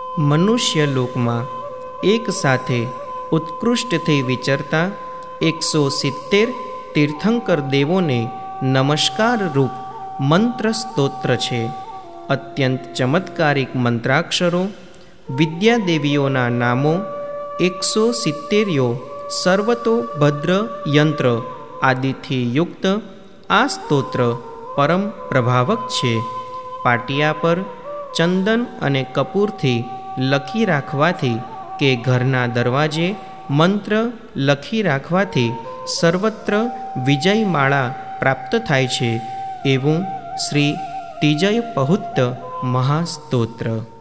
મનુષ્ય લોકમાં એક સાથે ઉત્કૃષ્ટથી વિચરતા 170 તીર્થંકર દેવોને નમસ્કાર રૂપ મંત્ર સ્તોત્ર છે. અત્યંત ચમત્કારિક મંત્રાક્ષરો, વિદ્યાદેવીઓના નામો, 170 સર્વતો ભદ્ર યંત્ર આદિથી યુક્ત આ સ્તોત્ર પરમ પ્રભાવક છે. પાટિયા પર ચંદન અને કપૂરથી લખી રાખવાથી કે ઘરના દરવાજે મંત્ર લખી રાખવાથી સર્વત્ર વિજયમાળા પ્રાપ્ત થાય છે. એવું શ્રી તિજય પહુત્ત મહાસ્તોત્ર.